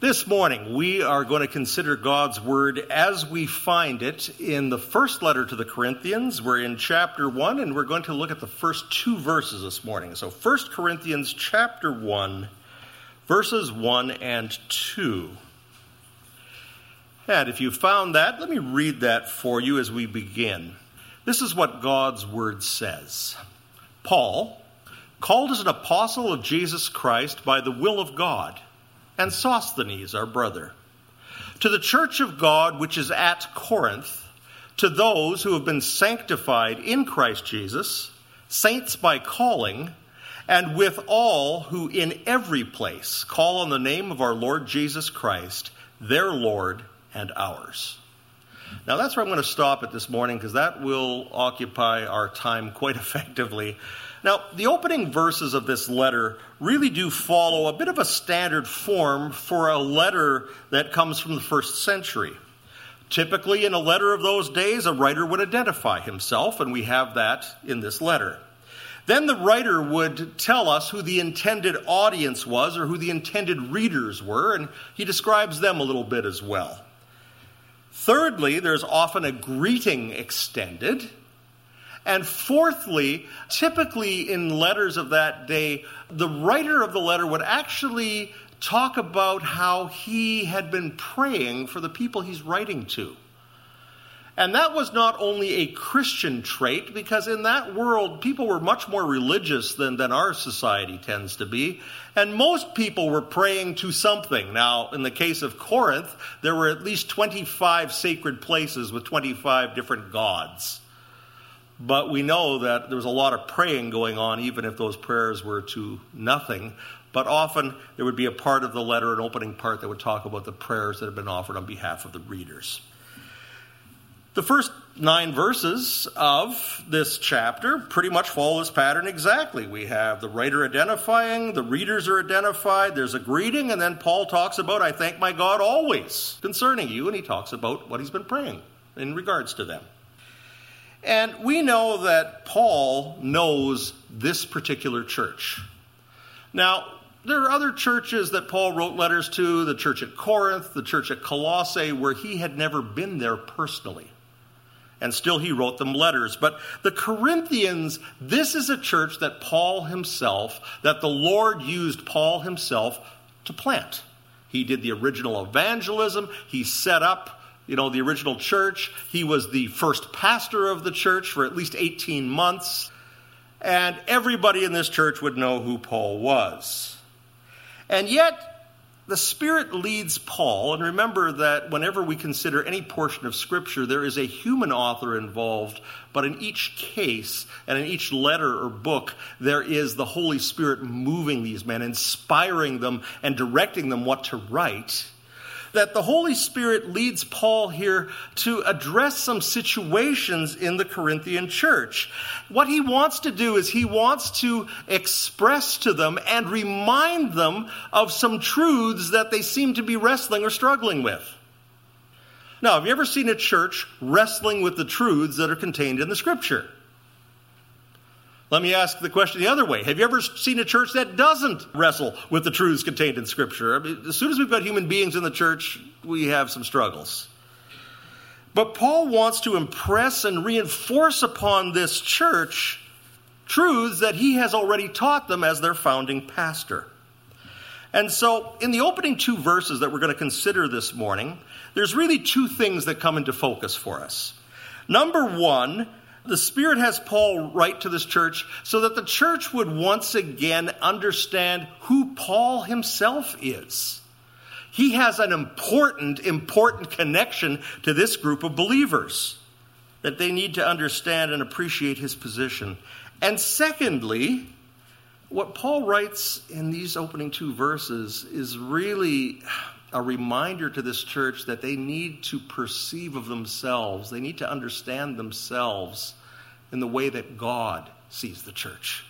This morning, we are going to consider God's Word as we find it in the first letter to the Corinthians. We're in chapter 1, and we're going to look at the first two verses this morning. So 1 Corinthians chapter 1, verses 1 and 2. And if you found that, let me read that for you as we begin. This is what God's Word says. Paul, called as an apostle of Jesus Christ by the will of God, and Sosthenes, our brother, to the church of God which is at Corinth, to those who have been sanctified in Christ Jesus, saints by calling, and with all who in every place call on the name of our Lord Jesus Christ, their Lord and ours. Now that's where I'm going to stop it this morning, because that will occupy our time quite effectively. Now, the opening verses of this letter really do follow a bit of a standard form for a letter that comes from the first century. Typically, in a letter of those days, a writer would identify himself, and we have that in this letter. Then the writer would tell us who the intended audience was, or who the intended readers were, and he describes them a little bit as well. Thirdly, there's often a greeting extended. And fourthly, typically in letters of that day, the writer of the letter would actually talk about how he had been praying for the people he's writing to. And that was not only a Christian trait, because in that world, people were much more religious than our society tends to be. And most people were praying to something. Now, in the case of Corinth, there were at least 25 sacred places with 25 different gods. But we know that there was a lot of praying going on, even if those prayers were to nothing. But often there would be a part of the letter, an opening part, that would talk about the prayers that had been offered on behalf of the readers. The first 9 verses of this chapter pretty much follow this pattern exactly. We have the writer identifying, the readers are identified, there's a greeting, and then Paul talks about, I thank my God always concerning you, and he talks about what he's been praying in regards to them. And we know that Paul knows this particular church. Now, there are other churches that Paul wrote letters to, the church at Corinth, the church at Colossae, where he had never been there personally. And still he wrote them letters. But the Corinthians, this is a church that that the Lord used Paul himself to plant. He did the original evangelism. He set up the original church. He was the first pastor of the church for at least 18 months. And everybody in this church would know who Paul was. And yet, the Spirit leads Paul. And remember that whenever we consider any portion of Scripture, there is a human author involved. But in each case, and in each letter or book, there is the Holy Spirit moving these men, inspiring them, and directing them what to write. That the Holy Spirit leads Paul here to address some situations in the Corinthian church. What he wants to do is he wants to express to them and remind them of some truths that they seem to be wrestling or struggling with. Now, have you ever seen a church wrestling with the truths that are contained in the Scripture? Let me ask the question the other way. Have you ever seen a church that doesn't wrestle with the truths contained in Scripture? I mean, as soon as we've got human beings in the church, we have some struggles. But Paul wants to impress and reinforce upon this church truths that he has already taught them as their founding pastor. And so, in the opening 2 verses that we're going to consider this morning, there's really 2 things that come into focus for us. Number 1, the Spirit has Paul write to this church so that the church would once again understand who Paul himself is. He has an important connection to this group of believers that they need to understand and appreciate his position. And secondly, what Paul writes in these opening 2 verses is really a reminder to this church that they need to perceive of themselves. They need to understand themselves in the way that God sees the church.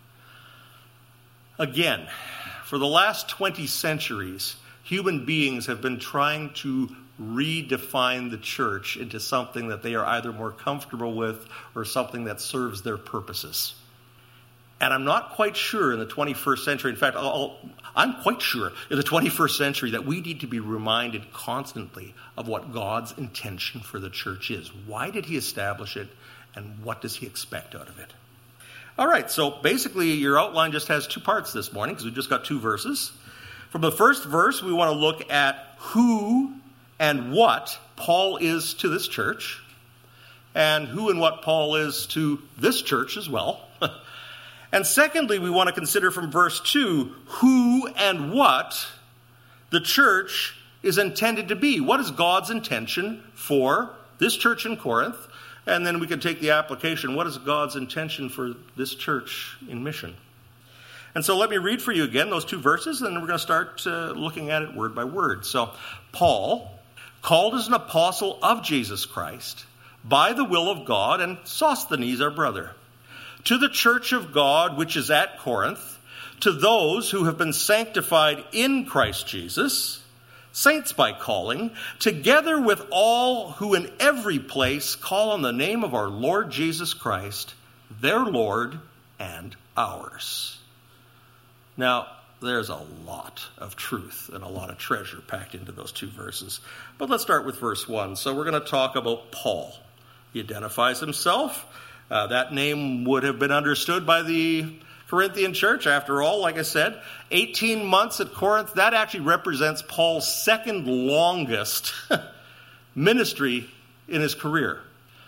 Again, for the last 20 centuries, human beings have been trying to redefine the church into something that they are either more comfortable with or something that serves their purposes. And I'm not quite sure in the 21st century, in fact, I'm quite sure in the 21st century that we need to be reminded constantly of what God's intention for the church is. Why did he establish it, and what does he expect out of it? All right, so basically your outline just has two parts this morning because we've just got two verses. From the first verse, we want to look at who and what Paul is to this church, and who and what Paul is to this church as well. And secondly, we want to consider from verse 2 who and what the church is intended to be. What is God's intention for this church in Corinth? And then we can take the application. What is God's intention for this church in mission? And so let me read for you again those two verses, and then we're going to start looking at it word by word. So, Paul, called as an apostle of Jesus Christ, by the will of God, and Sosthenes, our brother, to the church of God which is at Corinth, to those who have been sanctified in Christ Jesus, saints by calling, together with all who in every place call on the name of our Lord Jesus Christ, their Lord and ours. Now, there's a lot of truth and a lot of treasure packed into those two verses. But let's start with verse 1. So we're going to talk about Paul. He identifies himself. That name would have been understood by the Corinthian church. After all, like I said, 18 months at Corinth, that actually represents Paul's second longest ministry in his career.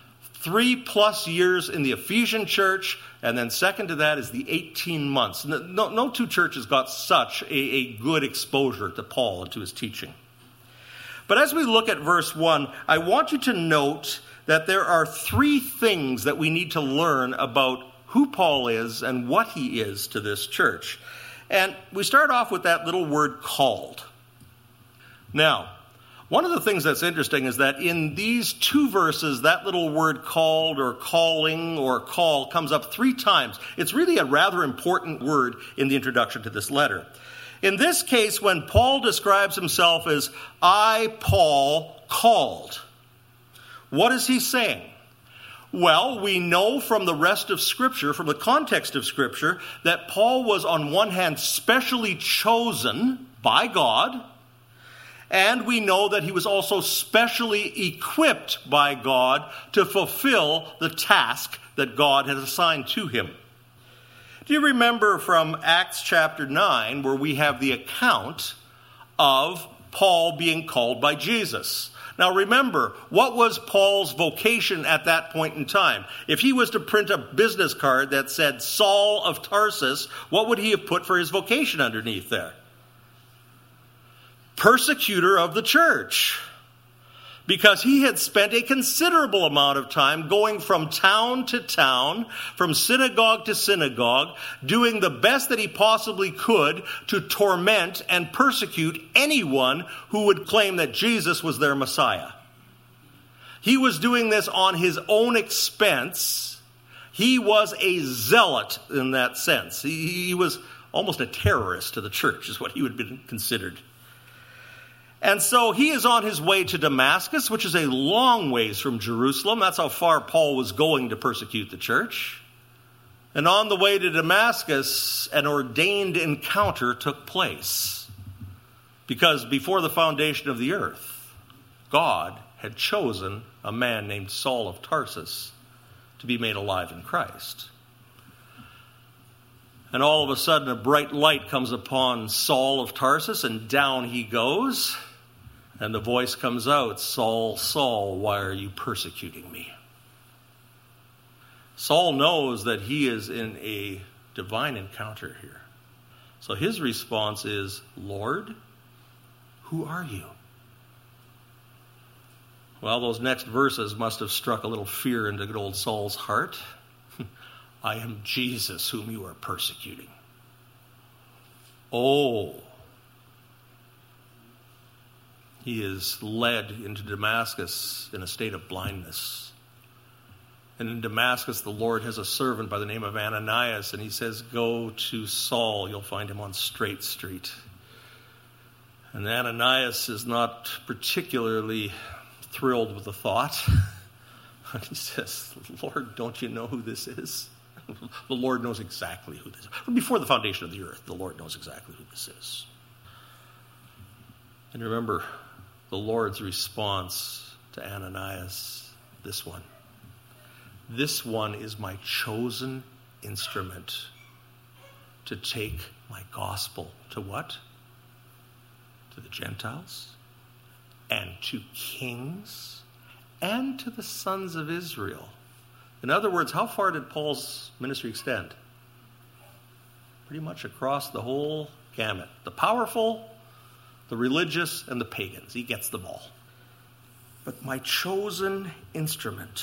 3+ years in the Ephesian church, and then second to that is the 18 months. No two churches got such a good exposure to Paul and to his teaching. But as we look at verse 1, I want you to note that there are three things that we need to learn about who Paul is and what he is to this church. And we start off with that little word called. Now, one of the things that's interesting is that in these two verses, that little word called or calling or call comes up 3 times. It's really a rather important word in the introduction to this letter. In this case, when Paul describes himself as, I, Paul, called, what is he saying? Well, we know from the rest of Scripture, from the context of Scripture, that Paul was on one hand specially chosen by God, and we know that he was also specially equipped by God to fulfill the task that God had assigned to him. Do you remember from Acts chapter 9 where we have the account of Paul being called by Jesus? Now remember, what was Paul's vocation at that point in time? If he was to print a business card that said Saul of Tarsus, what would he have put for his vocation underneath there? Persecutor of the church. Because he had spent a considerable amount of time going from town to town, from synagogue to synagogue, doing the best that he possibly could to torment and persecute anyone who would claim that Jesus was their Messiah. He was doing this on his own expense. He was a zealot in that sense. He was almost a terrorist to the church, is what he would have been considered. And so he is on his way to Damascus, which is a long ways from Jerusalem. That's how far Paul was going to persecute the church. And on the way to Damascus, an ordained encounter took place. Because before the foundation of the earth, God had chosen a man named Saul of Tarsus to be made alive in Christ. And all of a sudden, a bright light comes upon Saul of Tarsus, and down he goes. And the voice comes out, Saul, Saul, why are you persecuting me? Saul knows that he is in a divine encounter here. So his response is, Lord, who are you? Well, those next verses must have struck a little fear into good old Saul's heart. I am Jesus whom you are persecuting. Oh. He is led into Damascus in a state of blindness. And in Damascus, the Lord has a servant by the name of Ananias, and he says, go to Saul, you'll find him on Straight Street. And Ananias is not particularly thrilled with the thought. He says, Lord, don't you know who this is? The Lord knows exactly who this is. Before the foundation of the earth, the Lord knows exactly who this is. And remember the Lord's response to Ananias, this one. This one is my chosen instrument to take my gospel to what? To the Gentiles and to kings and to the sons of Israel. In other words, how far did Paul's ministry extend? Pretty much across the whole gamut. The powerful, the religious, and the pagans. He gets them all. But my chosen instrument.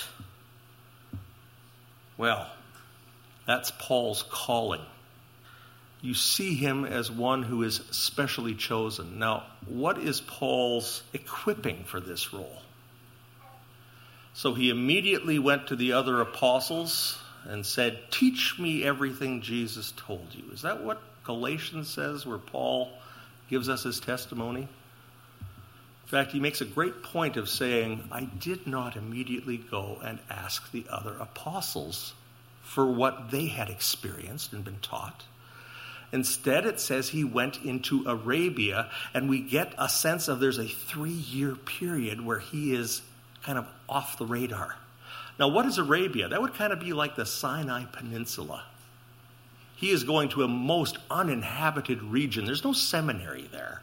Well, that's Paul's calling. You see him as one who is specially chosen. Now, what is Paul's equipping for this role? So he immediately went to the other apostles and said, teach me everything Jesus told you. Is that what Galatians says, where Paul gives us his testimony? In fact, he makes a great point of saying, I did not immediately go and ask the other apostles for what they had experienced and been taught. Instead, it says he went into Arabia, and we get a sense of there's a 3-year period where he is kind of off the radar. Now, what is Arabia? That would kind of be like the Sinai Peninsula. He is going to a most uninhabited region. There's no seminary there.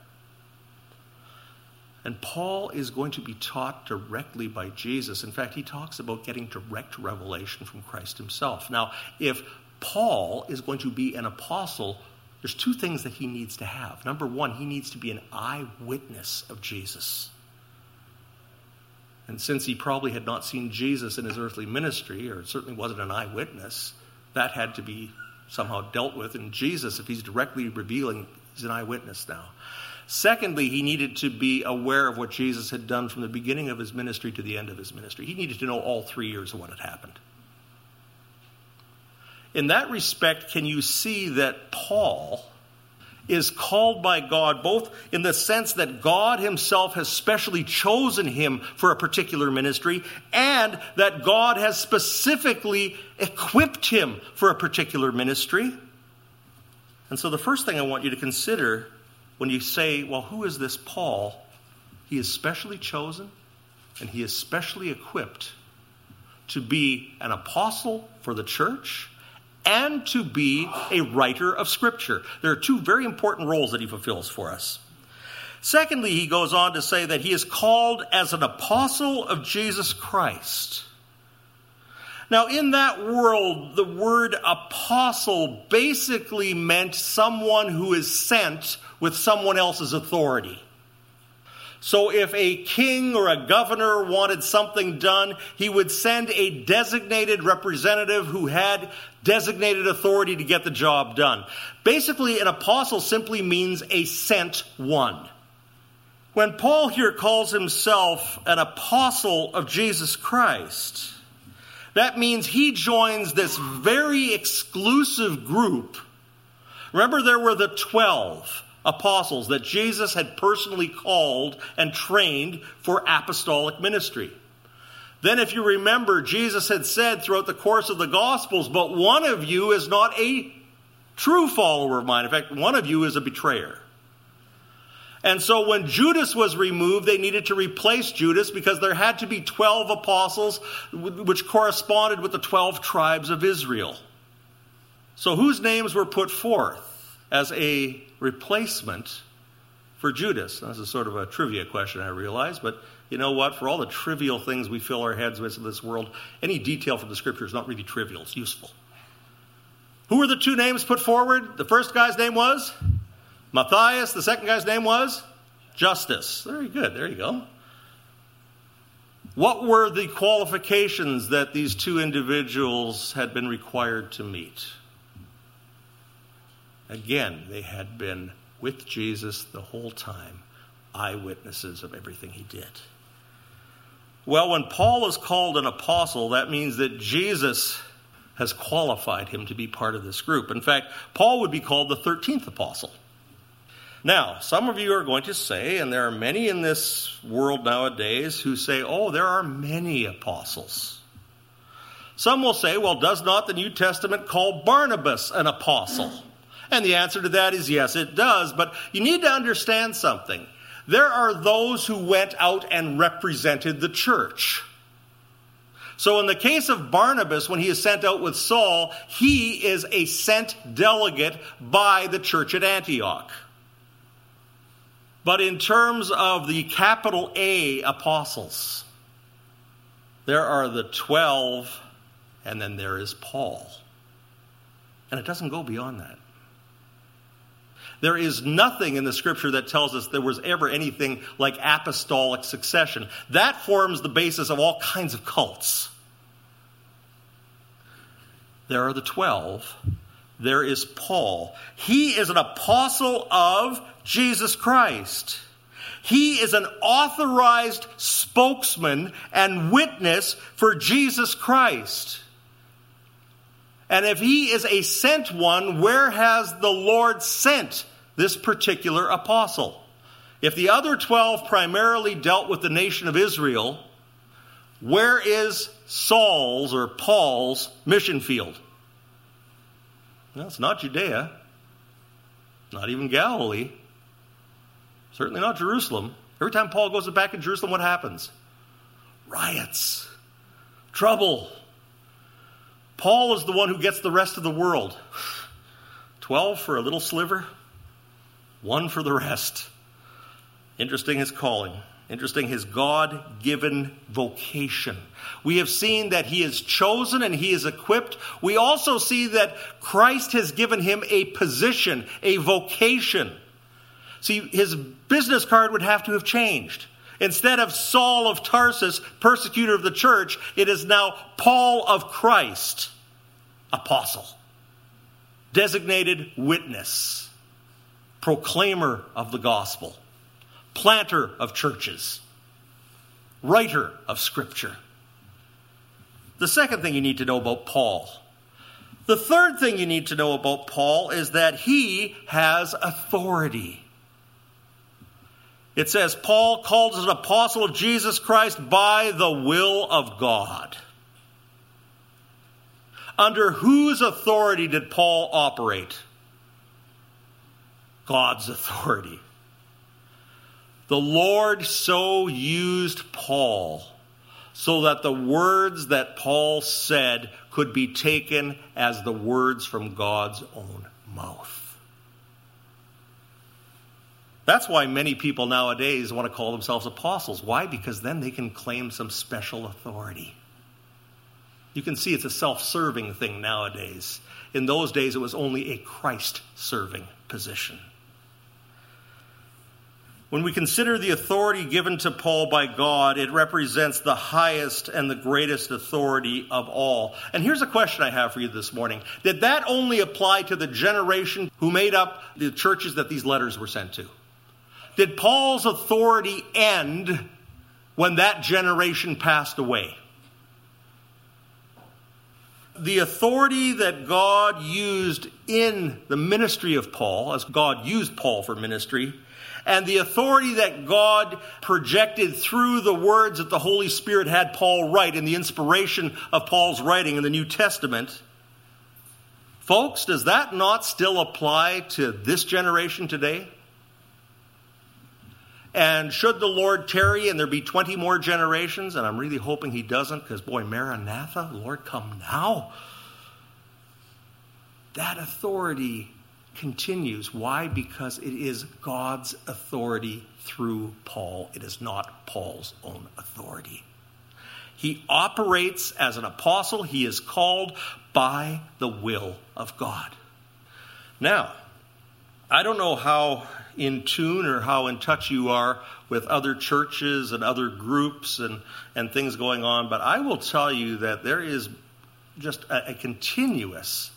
And Paul is going to be taught directly by Jesus. In fact, he talks about getting direct revelation from Christ himself. Now, if Paul is going to be an apostle, there's 2 things that he needs to have. Number 1, he needs to be an eyewitness of Jesus. And since he probably had not seen Jesus in his earthly ministry, or certainly wasn't an eyewitness, that had to be somehow dealt with. And Jesus, if he's directly revealing, he's an eyewitness now. Secondly, he needed to be aware of what Jesus had done from the beginning of his ministry to the end of his ministry. He needed to know all 3 years of what had happened. In that respect, can you see that Paul is called by God, both in the sense that God himself has specially chosen him for a particular ministry, and that God has specifically equipped him for a particular ministry? And so the first thing I want you to consider when you say, well, who is this Paul? He is specially chosen, and he is specially equipped to be an apostle for the church and to be a writer of Scripture. There are 2 very important roles that he fulfills for us. Secondly, he goes on to say that he is called as an apostle of Jesus Christ. Now, in that world, the word apostle basically meant someone who is sent with someone else's authority. So if a king or a governor wanted something done, he would send a designated representative who had designated authority to get the job done. Basically, an apostle simply means a sent one. When Paul here calls himself an apostle of Jesus Christ, that means he joins this very exclusive group. Remember, there were the 12 apostles that Jesus had personally called and trained for apostolic ministry. Then, if you remember, Jesus had said throughout the course of the Gospels, but one of you is not a true follower of mine. In fact, one of you is a betrayer. And so when Judas was removed, they needed to replace Judas because there had to be 12 apostles, which corresponded with the 12 tribes of Israel. So whose names were put forth as a replacement for Judas? That's a sort of a trivia question, I realize, but you know what? For all the trivial things we fill our heads with in this world, any detail from the Scripture is not really trivial. It's useful. Who were the 2 names put forward? The first guy's name was Matthias. The second guy's name was Justus. Very good. There you go. What were the qualifications that these 2 individuals had been required to meet? Again, they had been with Jesus the whole time, eyewitnesses of everything he did. Well, when Paul is called an apostle, that means that Jesus has qualified him to be part of this group. In fact, Paul would be called the 13th apostle. Now, some of you are going to say, and there are many in this world nowadays who say, oh, there are many apostles. Some will say, well, does not the New Testament call Barnabas an apostle? And the answer to that is yes, it does. But you need to understand something. There are those who went out and represented the church. So in the case of Barnabas, when he is sent out with Saul, he is a sent delegate by the church at Antioch. But in terms of the capital A apostles, there are the 12, and then there is Paul. And it doesn't go beyond that. There is nothing in the scripture that tells us there was ever anything like apostolic succession. That forms the basis of all kinds of cults. There are the 12. There is Paul. He is an apostle of Jesus Christ. He is an authorized spokesman and witness for Jesus Christ. And if he is a sent one, where has the Lord sent this particular apostle? If the other 12 primarily dealt with the nation of Israel, where is Saul's or Paul's mission field? Well, it's not Judea, not even Galilee, certainly not Jerusalem. Every time Paul goes back to Jerusalem, what happens? Riots, trouble. Paul is the one who gets the rest of the world. 12 for a little sliver, 1 for the rest. Interesting his calling. Interesting his God-given vocation. We have seen that he is chosen and he is equipped. We also see that Christ has given him a position, a vocation. See, his business card would have to have changed. Instead of Saul of Tarsus, persecutor of the church, it is now Paul of Christ, apostle, designated witness, proclaimer of the gospel, planter of churches, writer of Scripture. The second thing you need to know about Paul. The third thing you need to know about Paul is that he has authority. It says, Paul called as an apostle of Jesus Christ by the will of God. Under whose authority did Paul operate? God's authority. The Lord so used Paul so that the words that Paul said could be taken as the words from God's own mouth. That's why many people nowadays want to call themselves apostles. Why? Because then they can claim some special authority. You can see it's a self-serving thing nowadays. In those days, it was only a Christ-serving position. When we consider the authority given to Paul by God, it represents the highest and the greatest authority of all. And here's a question I have for you this morning. Did that only apply to the generation who made up the churches that these letters were sent to? Did Paul's authority end when that generation passed away? The authority that God used in the ministry of Paul, as God used Paul for ministry, and the authority that God projected through the words that the Holy Spirit had Paul write in the inspiration of Paul's writing in the New Testament, folks, does that not still apply to this generation today? And should the Lord tarry and there be 20 more generations, and I'm really hoping he doesn't, because boy, Maranatha, Lord, come now. That authority continues. Why? Because it is God's authority through Paul. It is not Paul's own authority. He operates as an apostle. He is called by the will of God. Now, I don't know how in tune or how in touch you are with other churches and other groups and things going on, but I will tell you that there is just a continuous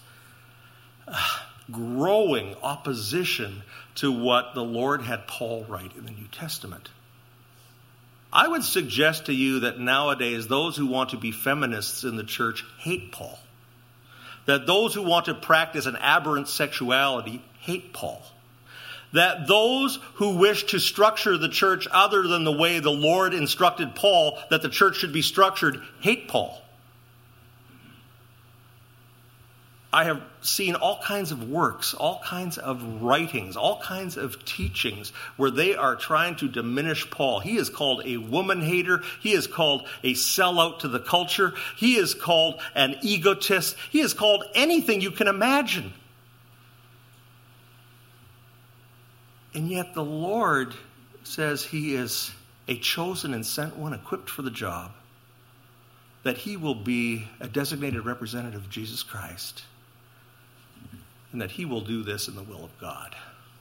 growing opposition to what the Lord had Paul write in the New Testament. I would suggest to you that nowadays those who want to be feminists in the church hate Paul. That those who want to practice an aberrant sexuality hate Paul. That those who wish to structure the church other than the way the Lord instructed Paul that the church should be structured hate Paul. I have seen all kinds of works, all kinds of writings, all kinds of teachings where they are trying to diminish Paul. He is called a woman hater. He is called a sellout to the culture. He is called an egotist. He is called anything you can imagine. And yet the Lord says he is a chosen and sent one, equipped for the job, that he will be a designated representative of Jesus Christ, and that he will do this in the will of God.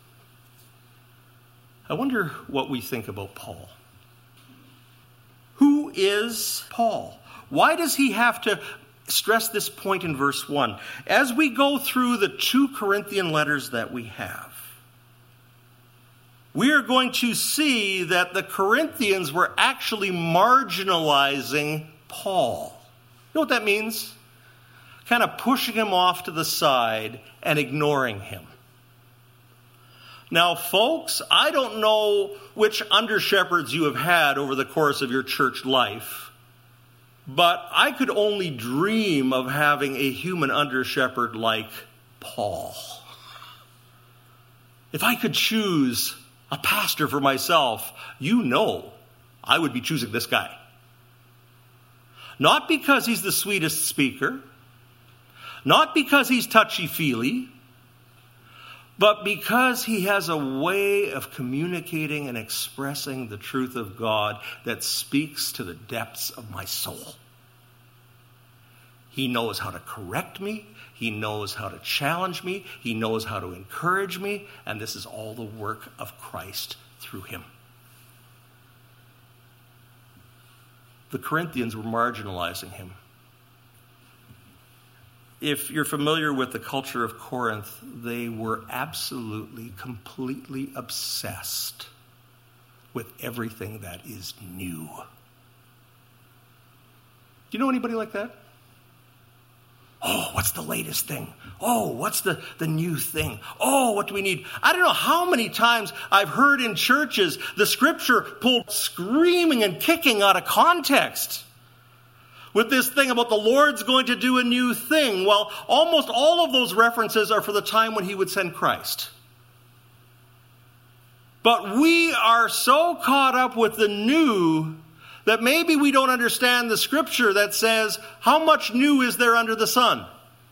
I wonder what we think about Paul. Who is Paul? Why does he have to stress this point in verse 1? As we go through the 2 Corinthian letters that we have, we are going to see that the Corinthians were actually marginalizing Paul. You know what that means? Kind of pushing him off to the side and ignoring him. Now, folks, I don't know which under-shepherds you have had over the course of your church life, but I could only dream of having a human under-shepherd like Paul. If I could choose a pastor for myself, you know I would be choosing this guy. Not because he's the sweetest speaker, not because he's touchy-feely, but because he has a way of communicating and expressing the truth of God that speaks to the depths of my soul. He knows how to correct me. He knows how to challenge me. He knows how to encourage me. And this is all the work of Christ through him. The Corinthians were marginalizing him. If you're familiar with the culture of Corinth, they were absolutely, completely obsessed with everything that is new. Do you know anybody like that? Oh, what's the latest thing? Oh, what's the new thing? Oh, what do we need? I don't know how many times I've heard in churches the scripture pulled screaming and kicking out of context with this thing about the Lord's going to do a new thing. Well, almost all of those references are for the time when he would send Christ. But we are so caught up with the new that maybe we don't understand the scripture that says, how much new is there under the sun?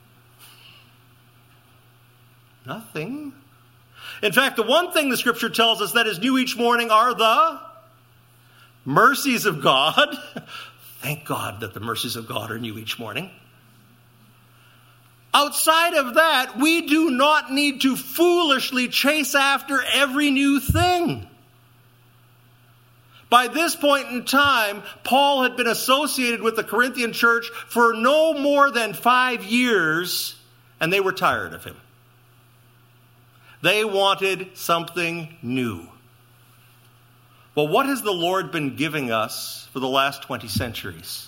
Nothing. In fact, the one thing the scripture tells us that is new each morning are the mercies of God. Thank God that the mercies of God are new each morning. Outside of that, we do not need to foolishly chase after every new thing. By this point in time, Paul had been associated with the Corinthian church for no more than 5 years, and they were tired of him. They wanted something new. Well, what has the Lord been giving us for the last 20 centuries?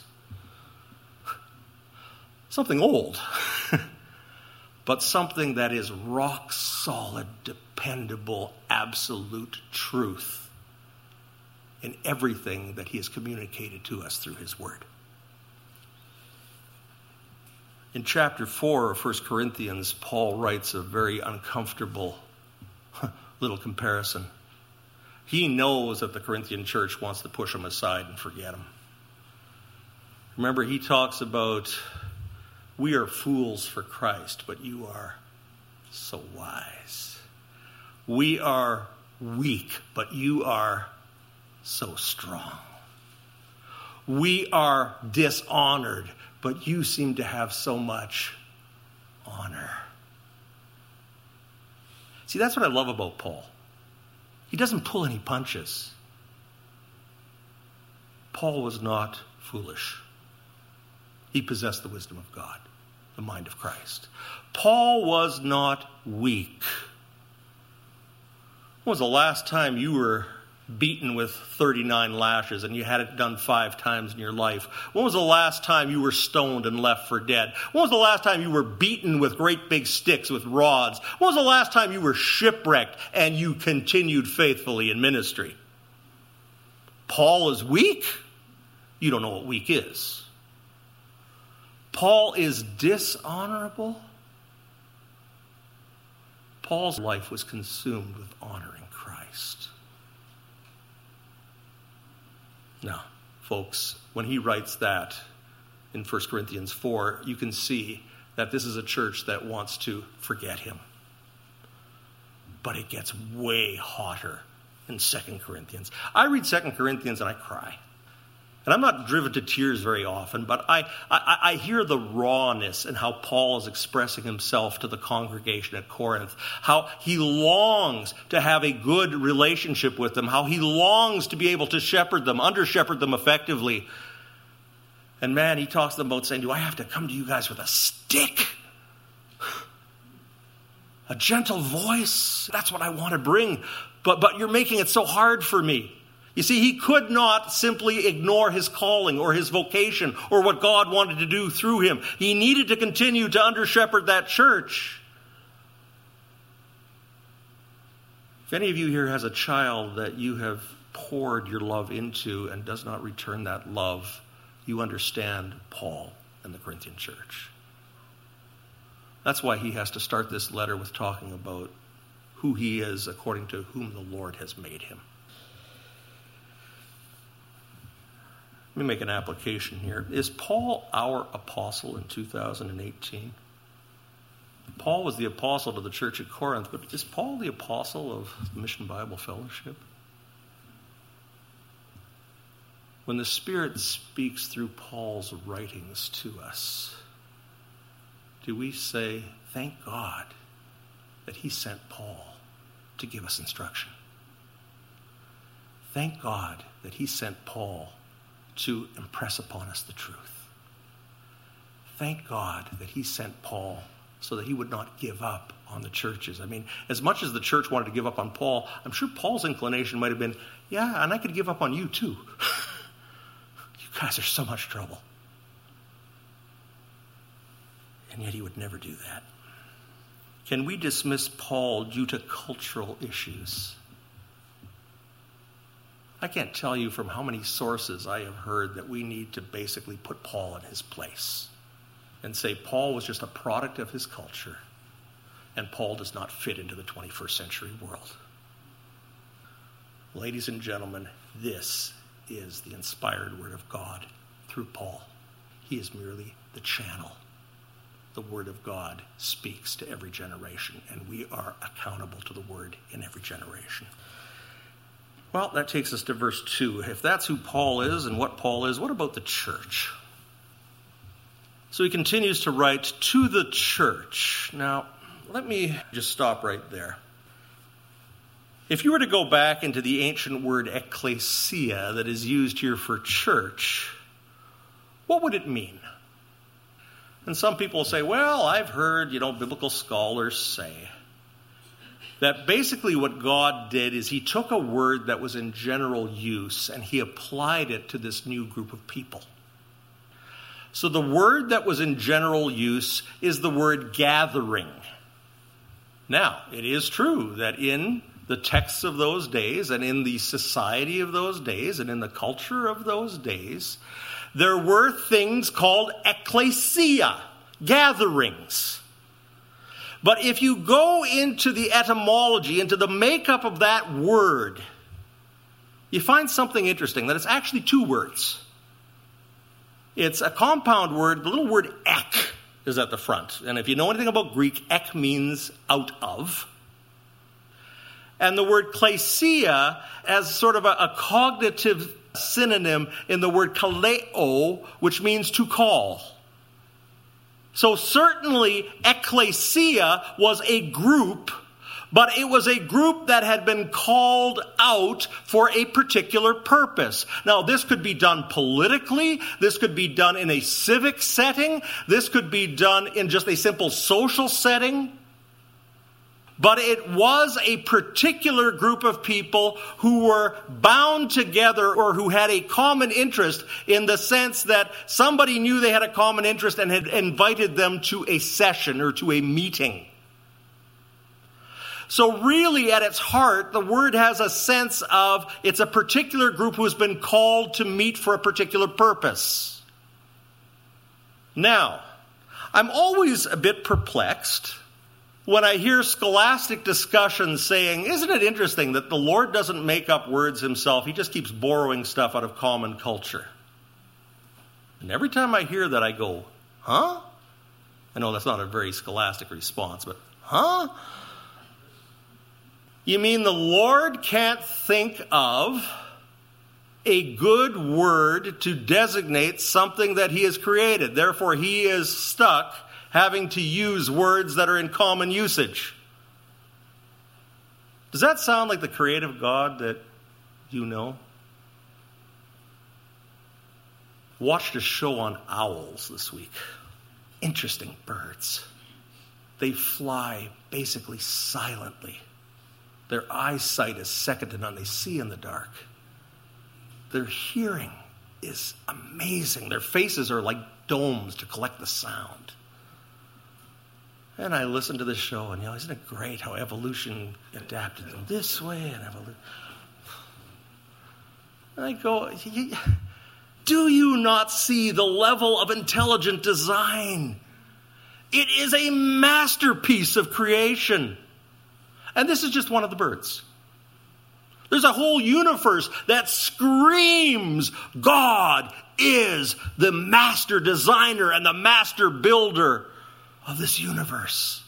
Something old, but something that is rock solid, dependable, absolute truth in everything that he has communicated to us through his word. In chapter 4 of 1 Corinthians, Paul writes a very uncomfortable little comparison. He knows that the Corinthian church wants to push him aside and forget him. Remember, he talks about, we are fools for Christ, but you are so wise. We are weak, but you are so strong. We are dishonored, but you seem to have so much honor. See, that's what I love about Paul. He doesn't pull any punches. Paul was not foolish. He possessed the wisdom of God, the mind of Christ. Paul was not weak. When was the last time you were beaten with 39 lashes and you had it done 5 times in your life? When was the last time you were stoned and left for dead? When was the last time you were beaten with great big sticks with rods? When was the last time you were shipwrecked and you continued faithfully in ministry? Paul is weak? You don't know what weak is. Paul is dishonorable? Paul's life was consumed with honoring Christ. Now, folks, when he writes that in 1 Corinthians 4, you can see that this is a church that wants to forget him. But it gets way hotter in 2 Corinthians. I read 2 Corinthians and I cry. And I'm not driven to tears very often, but I hear the rawness in how Paul is expressing himself to the congregation at Corinth, how he longs to have a good relationship with them, how he longs to be able to shepherd them, under-shepherd them effectively. And man, he talks to them about saying, do I have to come to you guys with a stick? A gentle voice? That's what I want to bring. But you're making it so hard for me. You see, he could not simply ignore his calling or his vocation or what God wanted to do through him. He needed to continue to under-shepherd that church. If any of you here has a child that you have poured your love into and does not return that love, you understand Paul and the Corinthian church. That's why he has to start this letter with talking about who he is according to whom the Lord has made him. Let me make an application here. Is Paul our apostle in 2018? Paul was the apostle to the church at Corinth, but is Paul the apostle of the Mission Bible Fellowship? When the Spirit speaks through Paul's writings to us, do we say, thank God that he sent Paul to give us instruction? Thank God that he sent Paul to impress upon us the truth. Thank God that he sent Paul so that he would not give up on the churches. I mean, as much as the church wanted to give up on Paul, I'm sure Paul's inclination might have been, yeah, and I could give up on you too. You guys are so much trouble. And yet he would never do that. Can we dismiss Paul due to cultural issues? I can't tell you from how many sources I have heard that we need to basically put Paul in his place and say Paul was just a product of his culture and Paul does not fit into the 21st century world. Ladies and gentlemen, this is the inspired word of God through Paul. He is merely the channel. The word of God speaks to every generation, and we are accountable to the word in every generation. Well, that takes us to verse 2. If that's who Paul is and what Paul is, what about the church? So he continues to write to the church. Now, let me just stop right there. If you were to go back into the ancient word ecclesia that is used here for church, what would it mean? And some people say, well, I've heard, biblical scholars say that basically what God did is he took a word that was in general use and he applied it to this new group of people. So the word that was in general use is the word gathering. Now, it is true that in the texts of those days and in the society of those days and in the culture of those days, there were things called ecclesia, gatherings. But if you go into the etymology, into the makeup of that word, you find something interesting, that it's actually two words. It's a compound word. The little word ek is at the front. And if you know anything about Greek, ek means out of. And the word klesia as sort of a cognitive synonym in the word kaleo, which means to call. So certainly ecclesia was a group, but it was a group that had been called out for a particular purpose. Now, this could be done politically. This could be done in a civic setting. This could be done in just a simple social setting. But it was a particular group of people who were bound together or who had a common interest in the sense that somebody knew they had a common interest and had invited them to a session or to a meeting. So really at its heart, the word has a sense of it's a particular group who has been called to meet for a particular purpose. Now, I'm always a bit perplexed when I hear scholastic discussions saying, isn't it interesting that the Lord doesn't make up words himself, he just keeps borrowing stuff out of common culture. And every time I hear that, I go, huh? I know that's not a very scholastic response, but huh? You mean the Lord can't think of a good word to designate something that he has created. Therefore, he is stuck having to use words that are in common usage. Does that sound like the creative God that you know? Watched a show on owls this week. Interesting birds. They fly basically silently. Their eyesight is second to none. They see in the dark. Their hearing is amazing. Their faces are like domes to collect the sound. And I listened to this show, and isn't it great how evolution adapted them this way and evolution? And I go, do you not see the level of intelligent design? It is a masterpiece of creation. And this is just one of the birds. There's a whole universe that screams God is the master designer and the master builder of this universe.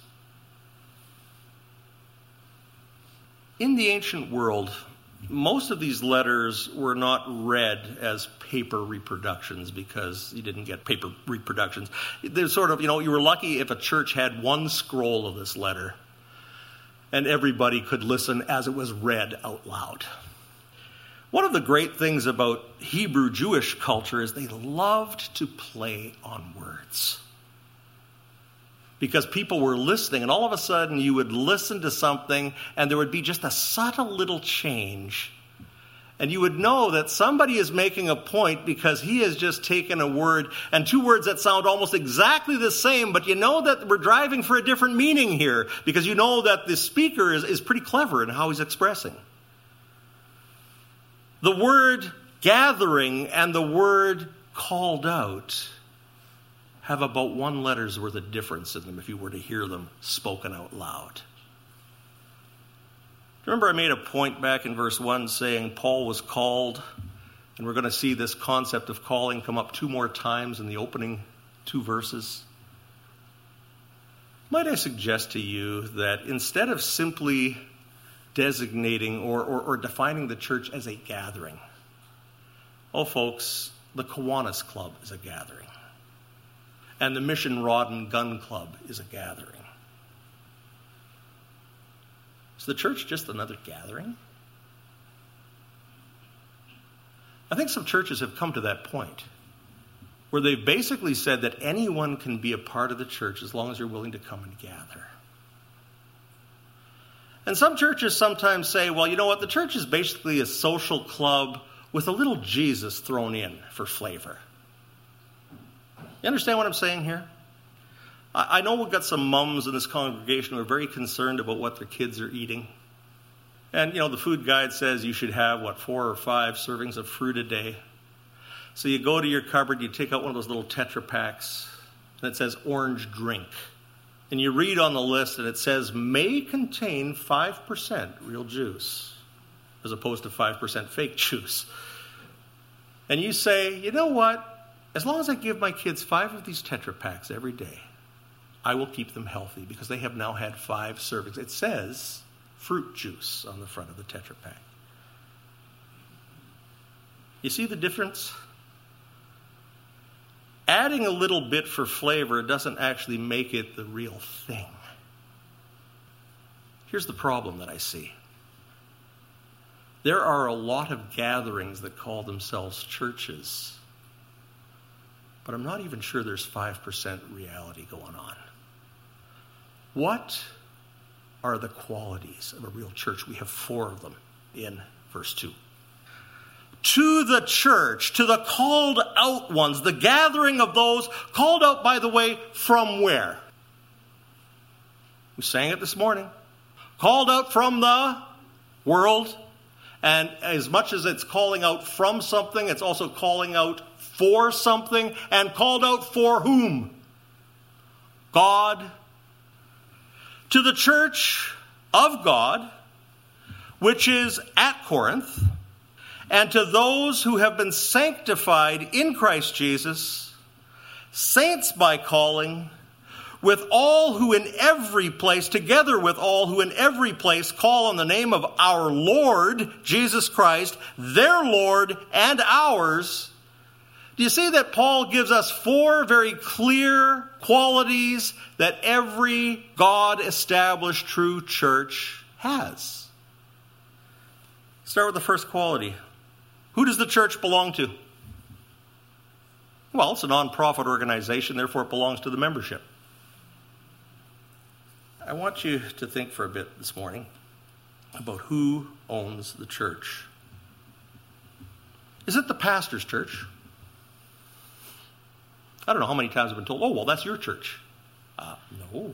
In the ancient world, most of these letters were not read as paper reproductions because you didn't get paper reproductions. There's sort of, you were lucky if a church had one scroll of this letter and everybody could listen as it was read out loud. One of the great things about Hebrew Jewish culture is they loved to play on words. Because people were listening, and all of a sudden you would listen to something, and there would be just a subtle little change. And you would know that somebody is making a point because he has just taken a word and two words that sound almost exactly the same, but you know that we're driving for a different meaning here because you know that the speaker is pretty clever in how he's expressing. The word gathering and the word called out have about one letter's worth of difference in them if you were to hear them spoken out loud. Remember I made a point back in verse 1 saying Paul was called, and we're going to see this concept of calling come up 2 more times in the opening 2 verses. Might I suggest to you that instead of simply designating or defining the church as a gathering, folks, the Kiwanis Club is a gathering. And the Mission Rod and Gun Club is a gathering. Is the church just another gathering? I think some churches have come to that point where they've basically said that anyone can be a part of the church as long as you're willing to come and gather. And some churches sometimes say, well, you know what, the church is basically a social club with a little Jesus thrown in for flavor. You understand what I'm saying here? I know we've got some mums in this congregation who are very concerned about what their kids are eating. And, the food guide says you should have, 4 or 5 servings of fruit a day. So you go to your cupboard, you take out one of those little Tetra Packs, and it says orange drink. And you read on the list, and it says may contain 5% real juice, as opposed to 5% fake juice. And you say, you know what? As long as I give my kids 5 of these Tetra Packs every day, I will keep them healthy because they have now had 5 servings. It says fruit juice on the front of the Tetra Pak. You see the difference? Adding a little bit for flavor doesn't actually make it the real thing. Here's the problem that I see. There are a lot of gatherings that call themselves churches, but I'm not even sure there's 5% reality going on. What are the qualities of a real church? We have 4 of them in verse 2. To the church, to the called out ones, the gathering of those called out, by the way, from where? We sang it this morning. Called out from the world. And as much as it's calling out from something, it's also calling out for something, and called out for whom? God. To the church of God, which is at Corinth, and to those who have been sanctified in Christ Jesus, saints by calling, with all who in every place, together with all who in every place call on the name of our Lord Jesus Christ, their Lord and ours. Do you see that Paul gives us 4 very clear qualities that every God-established true church has? Start with the first quality. Who does the church belong to? Well, it's a non-profit organization, therefore it belongs to the membership. I want you to think for a bit this morning about who owns the church. Is it the pastor's church? I don't know how many times I've been told, oh, well, that's your church. No.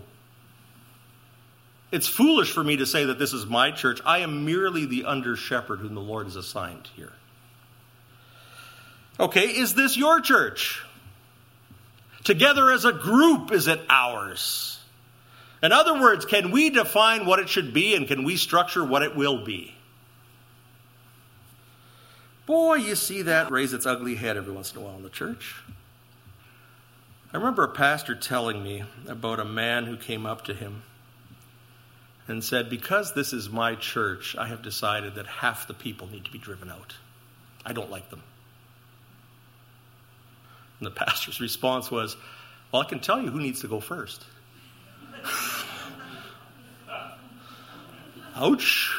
It's foolish for me to say that this is my church. I am merely the under-shepherd whom the Lord has assigned here. Okay, is this your church? Together as a group, is it ours? In other words, can we define what it should be and can we structure what it will be? Boy, you see that raise its ugly head every once in a while in the church. I remember a pastor telling me about a man who came up to him and said, because this is my church, I have decided that half the people need to be driven out. I don't like them. And the pastor's response was, well, I can tell you who needs to go first. Ouch.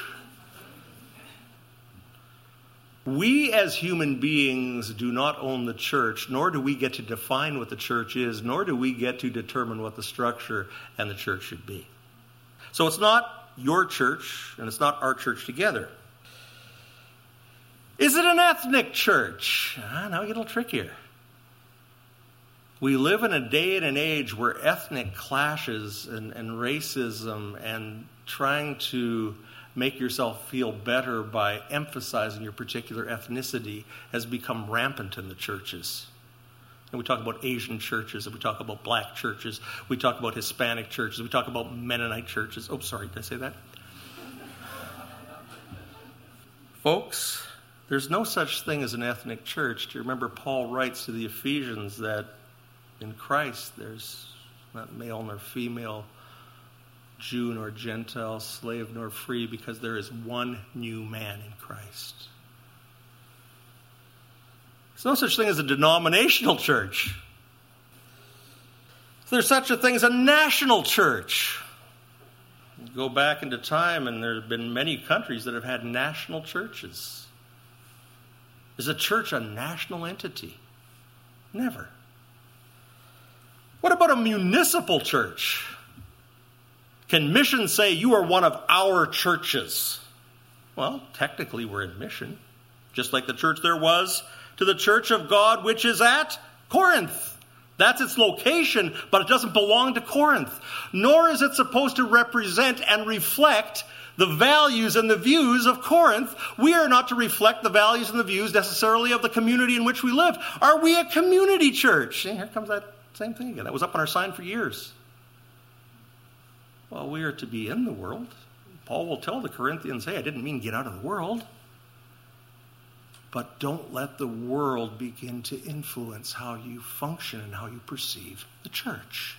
We as human beings do not own the church, nor do we get to define what the church is, nor do we get to determine what the structure and the church should be. So it's not your church, and it's not our church together. Is it an ethnic church? Now we get a little trickier. We live in a day and an age where ethnic clashes and racism and trying to make yourself feel better by emphasizing your particular ethnicity has become rampant in the churches. And we talk about Asian churches, and we talk about black churches, we talk about Hispanic churches, we talk about Mennonite churches. Oh, sorry, did I say that? Folks, there's no such thing as an ethnic church. Do you remember Paul writes to the Ephesians that in Christ there's not male nor female, Jew nor Gentile, slave nor free, because there is one new man in Christ. There's no such thing as a denominational church. There's such a thing as a national church. You go back into time and there have been many countries that have had national churches. Is a church a national entity? Never. What about a municipal church? Can mission say you are one of our churches? Well, technically we're in mission, just like the church there was to the church of God which is at Corinth. That's its location, but it doesn't belong to Corinth. Nor is it supposed to represent and reflect the values and the views of Corinth. We are not to reflect the values and the views necessarily of the community in which we live. Are we a community church? And here comes that same thing again. That was up on our sign for years. Well, we are to be in the world. Paul will tell the Corinthians, hey, I didn't mean get out of the world. But don't let the world begin to influence how you function and how you perceive the church.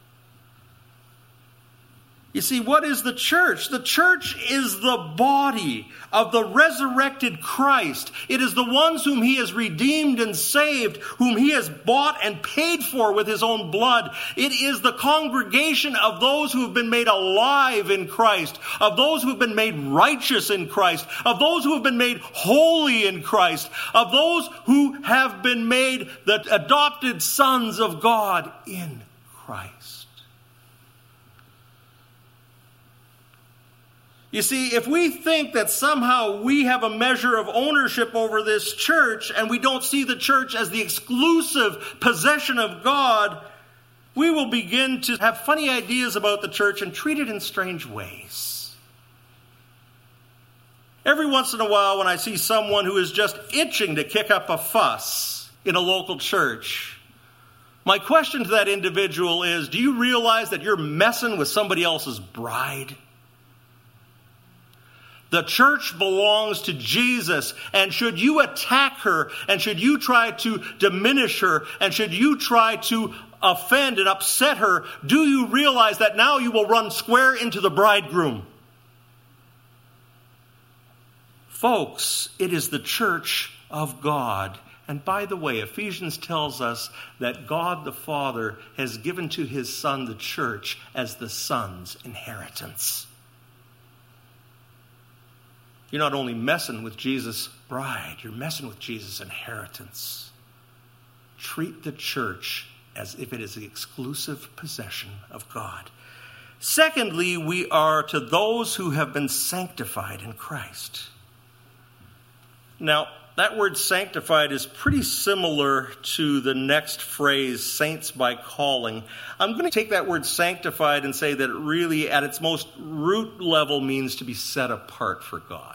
You see, what is the church? The church is the body of the resurrected Christ. It is the ones whom he has redeemed and saved, whom he has bought and paid for with his own blood. It is the congregation of those who have been made alive in Christ, of those who have been made righteous in Christ, of those who have been made holy in Christ, of those who have been made the adopted sons of God in Christ. You see, if we think that somehow we have a measure of ownership over this church and we don't see the church as the exclusive possession of God, we will begin to have funny ideas about the church and treat it in strange ways. Every once in a while when I see someone who is just itching to kick up a fuss in a local church, My question to that individual is, do you realize that you're messing with somebody else's bride? The church belongs to Jesus, and should you attack her, and should you try to diminish her, and should you try to offend and upset her, do you realize that now you will run square into the bridegroom? Folks, it is the church of God. And by the way, Ephesians tells us that God the Father has given to his Son the church as the Son's inheritance. You're not only messing with Jesus' bride, you're messing with Jesus' inheritance. Treat the church as if it is the exclusive possession of God. Secondly, we are to those who have been sanctified in Christ. Now, that word sanctified is pretty similar to the next phrase, saints by calling. I'm going to take that word sanctified and say that it really, at its most root level, means to be set apart for God.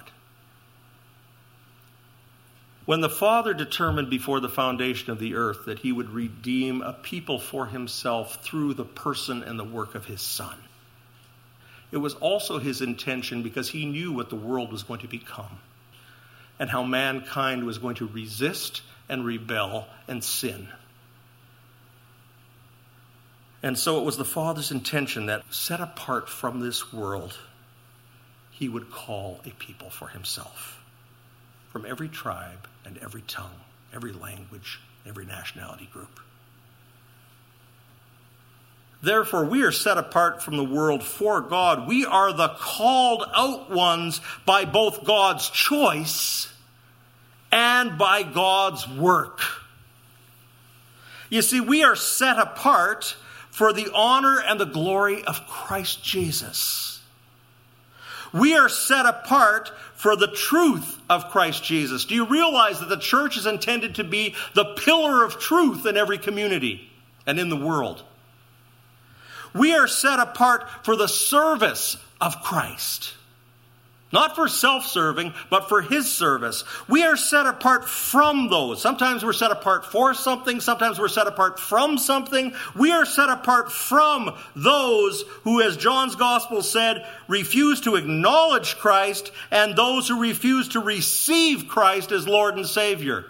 When the Father determined before the foundation of the earth that he would redeem a people for himself through the person and the work of his Son, it was also his intention because he knew what the world was going to become and how mankind was going to resist and rebel and sin. And so it was the Father's intention that, set apart from this world, he would call a people for himself from every tribe and every tongue, every language, every nationality group. Therefore, we are set apart from the world for God. We are the called out ones by both God's choice and by God's work. You see, we are set apart for the honor and the glory of Christ Jesus. We are set apart for the truth of Christ Jesus. Do you realize that the church is intended to be the pillar of truth in every community and in the world? We are set apart for the service of Christ. Not for self-serving, but for his service. We are set apart from those. Sometimes we're set apart for something. Sometimes we're set apart from something. We are set apart from those who, as John's gospel said, refuse to acknowledge Christ, and those who refuse to receive Christ as Lord and Savior.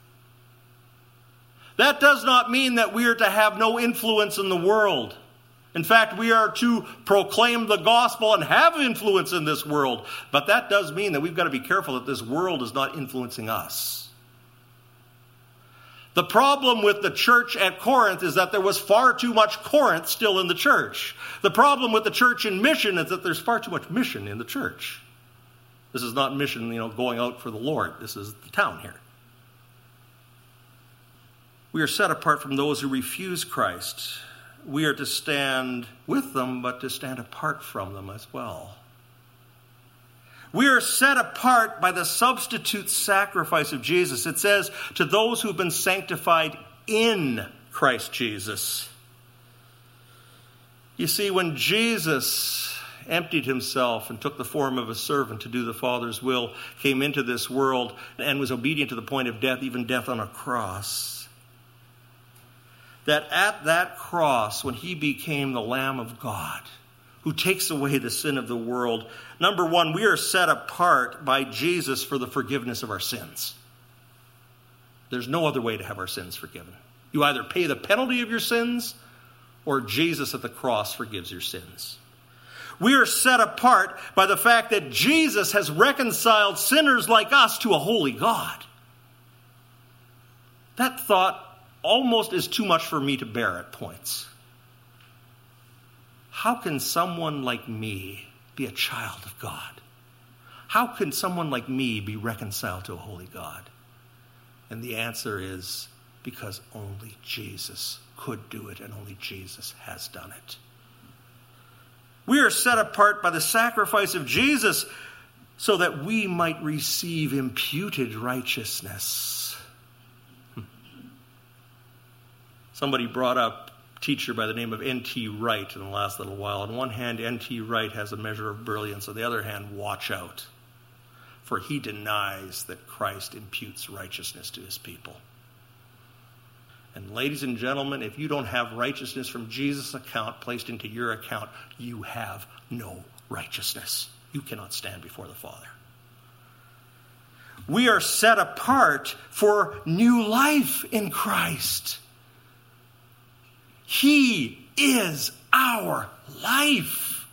That does not mean that we are to have no influence in the world. In fact, we are to proclaim the gospel and have influence in this world. But that does mean that we've got to be careful that this world is not influencing us. The problem with the church at Corinth is that there was far too much Corinth still in the church. The problem with the church in mission is that there's far too much mission in the church. This is not mission, going out for the Lord. This is the town here. We are set apart from those who refuse Christ. We are to stand with them, but to stand apart from them as well. We are set apart by the substitute sacrifice of Jesus. It says, to those who've been sanctified in Christ Jesus. You see, when Jesus emptied himself and took the form of a servant to do the Father's will, came into this world and was obedient to the point of death, even death on a cross, that at that cross, when he became the Lamb of God, who takes away the sin of the world, number one, we are set apart by Jesus for the forgiveness of our sins. There's no other way to have our sins forgiven. You either pay the penalty of your sins, or Jesus at the cross forgives your sins. We are set apart by the fact that Jesus has reconciled sinners like us to a holy God. That thought almost is too much for me to bear at points. How can someone like me be a child of God? How can someone like me be reconciled to a holy God? And the answer is because only Jesus could do it, and only Jesus has done it. We are set apart by the sacrifice of Jesus so that we might receive imputed righteousness. Somebody brought up a teacher by the name of N.T. Wright in the last little while. On one hand, N.T. Wright has a measure of brilliance. On the other hand, watch out. For he denies that Christ imputes righteousness to his people. And ladies and gentlemen, if you don't have righteousness from Jesus' account placed into your account, you have no righteousness. You cannot stand before the Father. We are set apart for new life in Christ. He is our life.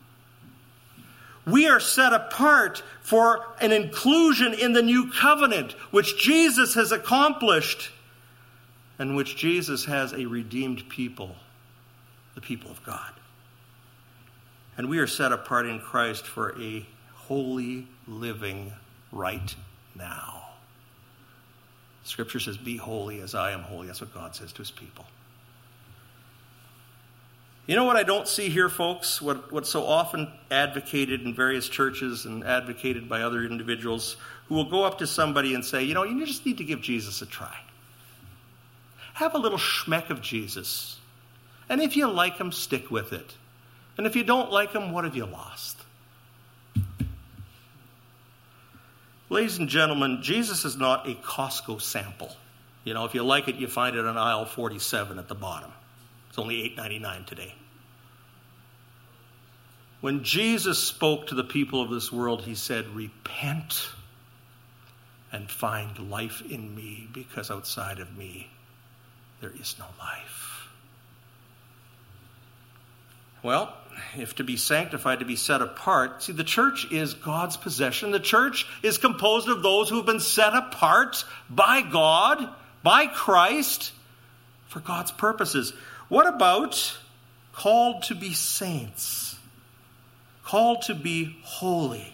We are set apart for an inclusion in the new covenant, which Jesus has accomplished, and which Jesus has a redeemed people, the people of God. And we are set apart in Christ for a holy living right now. Scripture says, be holy as I am holy. That's what God says to his people. You know what I don't see here, folks? What's so often advocated in various churches and advocated by other individuals who will go up to somebody and say, you just need to give Jesus a try. Have a little schmeck of Jesus. And if you like him, stick with it. And if you don't like him, what have you lost? Ladies and gentlemen, Jesus is not a Costco sample. If you like it, you find it on aisle 47 at the bottom. It's only $8.99 today. When Jesus spoke to the people of this world, he said, repent and find life in me, because outside of me, there is no life. Well, if to be sanctified, to be set apart, see, the church is God's possession. The church is composed of those who have been set apart by God, by Christ, for God's purposes. What about called to be saints? Called to be holy?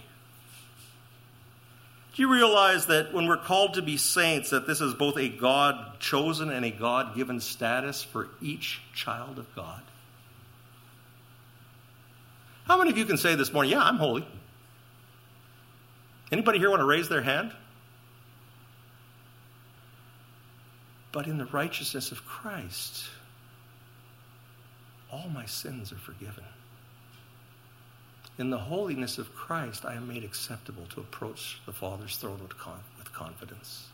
Do you realize that when we're called to be saints, that this is both a God-chosen and a God-given status for each child of God? How many of you can say this morning, yeah, I'm holy? Anybody here want to raise their hand? But in the righteousness of Christ, all my sins are forgiven. In the holiness of Christ, I am made acceptable to approach the Father's throne with confidence.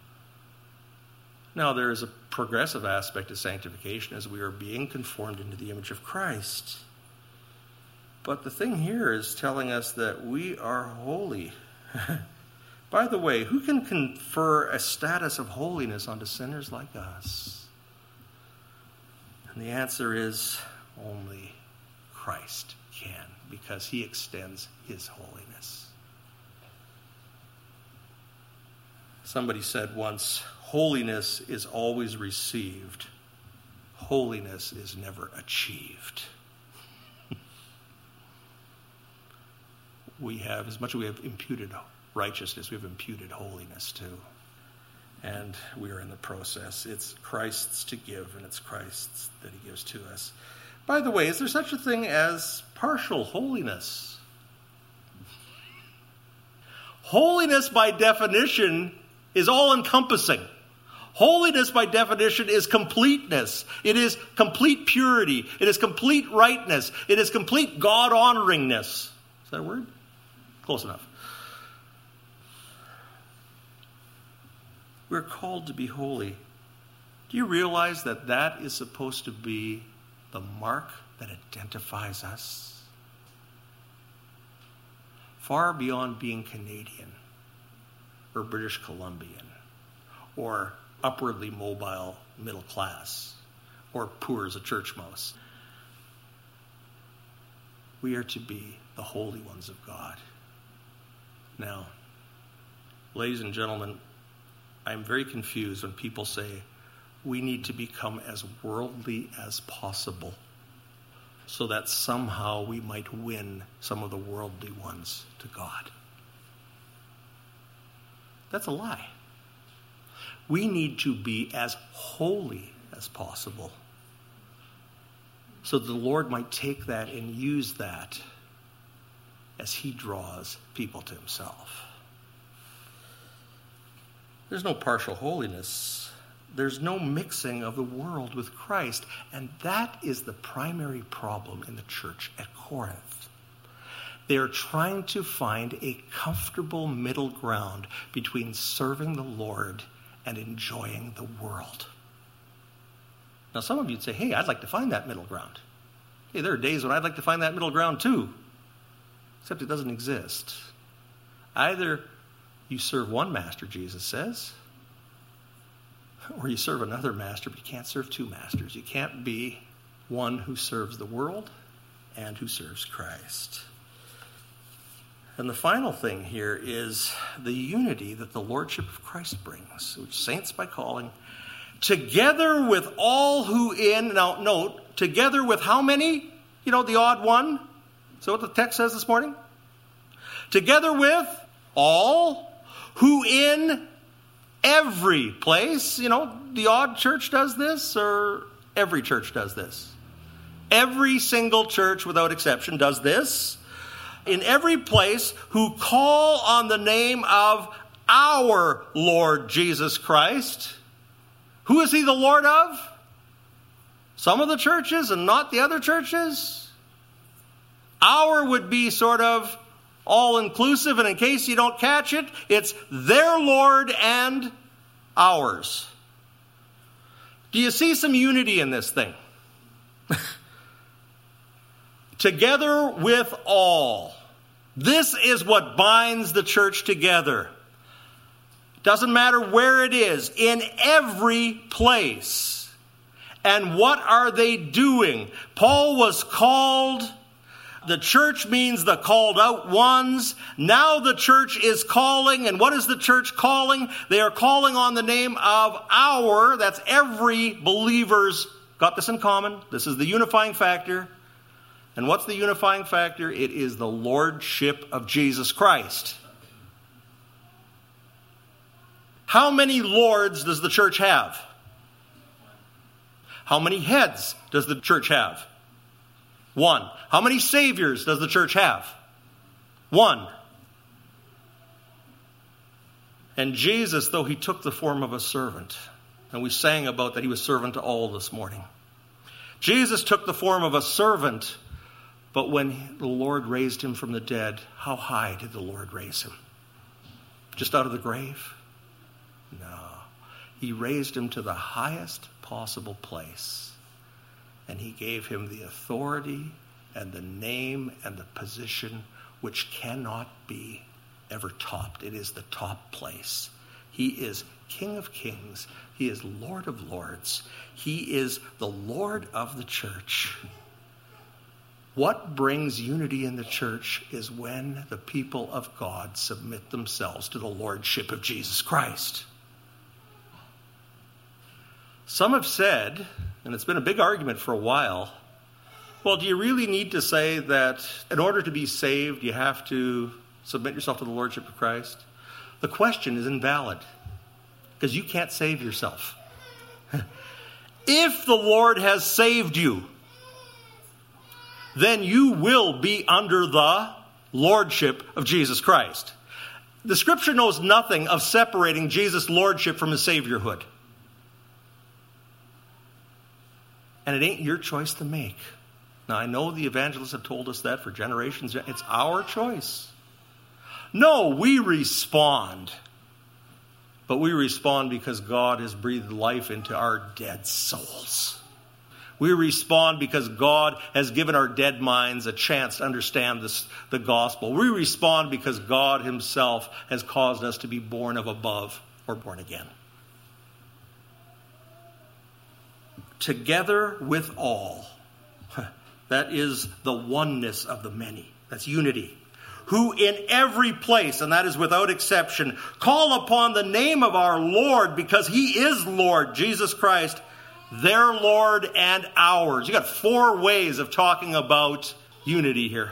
Now, there is a progressive aspect of sanctification as we are being conformed into the image of Christ. But the thing here is telling us that we are holy. By the way, who can confer a status of holiness onto sinners like us? And the answer is only Christ can, because he extends his holiness. Somebody said once, holiness is always received. Holiness is never achieved. We have, as much as we have imputed righteousness, we have imputed holiness too. And we are in the process. It's Christ's to give, and it's Christ's that he gives to us. By the way, is there such a thing as partial holiness? Holiness, by definition, is all-encompassing. Holiness, by definition, is completeness. It is complete purity. It is complete rightness. It is complete God-honoringness. Is that a word? Close enough. We're called to be holy. Do you realize that that is supposed to be the mark that identifies us? Far beyond being Canadian or British Columbian or upwardly mobile middle class or poor as a church mouse. We are to be the holy ones of God. Now, ladies and gentlemen, I'm very confused when people say we need to become as worldly as possible so that somehow we might win some of the worldly ones to God. That's a lie. We need to be as holy as possible so the Lord might take that and use that as he draws people to himself. There's no partial holiness. There's no mixing of the world with Christ. And that is the primary problem in the church at Corinth. They are trying to find a comfortable middle ground between serving the Lord and enjoying the world. Now, some of you would say, hey, I'd like to find that middle ground. Hey, there are days when I'd like to find that middle ground too. Except it doesn't exist. Either you serve one master, Jesus says, or you serve another master, but you can't serve two masters. You can't be one who serves the world and who serves Christ. And the final thing here is the unity that the Lordship of Christ brings, which saints by calling, together with all who now note, together with how many? You know, the odd one. So what the text says this morning? Together with all who in every place, you know, the odd church does this, or every church does this. Every single church without exception does this. In every place who call on the name of our Lord Jesus Christ. Who is he the Lord of? Some of the churches and not the other churches? Our would be sort of all-inclusive, and in case you don't catch it, it's their Lord and ours. Do you see some unity in this thing? Together with all. This is what binds the church together. Doesn't matter where it is, in every place. And what are they doing? Paul was called. The church means the called out ones. Now the church is calling. And what is the church calling? They are calling on the name of our. That's every believer's. Got this in common. This is the unifying factor. And what's the unifying factor? It is the Lordship of Jesus Christ. How many lords does the church have? How many heads does the church have? One. How many saviors does the church have? One. And Jesus, though he took the form of a servant, and we sang about that he was servant to all this morning. Jesus took the form of a servant, but when the Lord raised him from the dead, how high did the Lord raise him? Just out of the grave? No. He raised him to the highest possible place. And he gave him the authority and the name and the position which cannot be ever topped. It is the top place. He is King of Kings. He is Lord of Lords. He is the Lord of the church. What brings unity in the church is when the people of God submit themselves to the Lordship of Jesus Christ. Some have said, and it's been a big argument for a while, well, do you really need to say that in order to be saved, you have to submit yourself to the Lordship of Christ? The question is invalid, because you can't save yourself. If the Lord has saved you, then you will be under the Lordship of Jesus Christ. The Scripture knows nothing of separating Jesus' Lordship from his Saviorhood. And it ain't your choice to make. Now, I know the evangelists have told us that for generations. It's our choice. No, we respond. But we respond because God has breathed life into our dead souls. We respond because God has given our dead minds a chance to understand the gospel. We respond because God himself has caused us to be born of above or born again. Together with all. That is the oneness of the many. That's unity. Who in every place, and that is without exception, call upon the name of our Lord, because he is Lord, Jesus Christ, their Lord and ours. You got 4 ways of talking about unity here.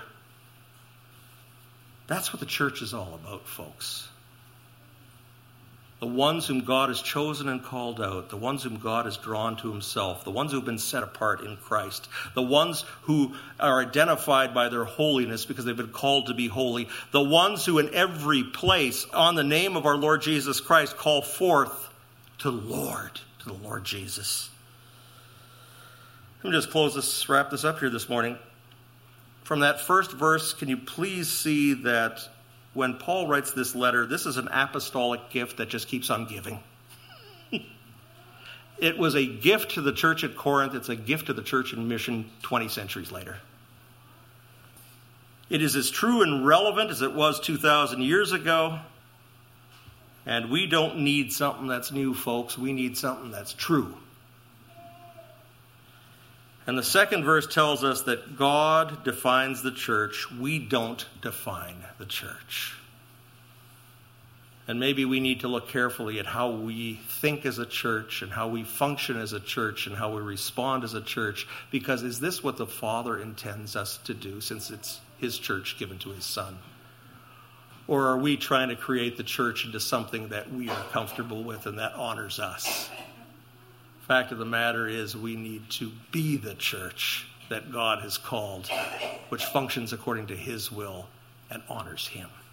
That's what the church is all about, folks. The ones whom God has chosen and called out, the ones whom God has drawn to himself, the ones who have been set apart in Christ, the ones who are identified by their holiness because they've been called to be holy, the ones who in every place on the name of our Lord Jesus Christ call forth to the Lord Jesus. Let me just wrap this up here this morning. From that first verse, can you please see that when Paul writes this letter, this is an apostolic gift that just keeps on giving. It was a gift to the church at Corinth. It's a gift to the church in mission 20 centuries later. It is as true and relevant as it was 2,000 years ago. And we don't need something that's new, folks. We need something that's true. And the second verse tells us that God defines the church. We don't define the church. And maybe we need to look carefully at how we think as a church and how we function as a church and how we respond as a church. Because is this what the Father intends us to do, since it's his church given to his Son? Or are we trying to create the church into something that we are comfortable with and that honors us? Fact of the matter is, we need to be the church that God has called, which functions according to his will and honors him.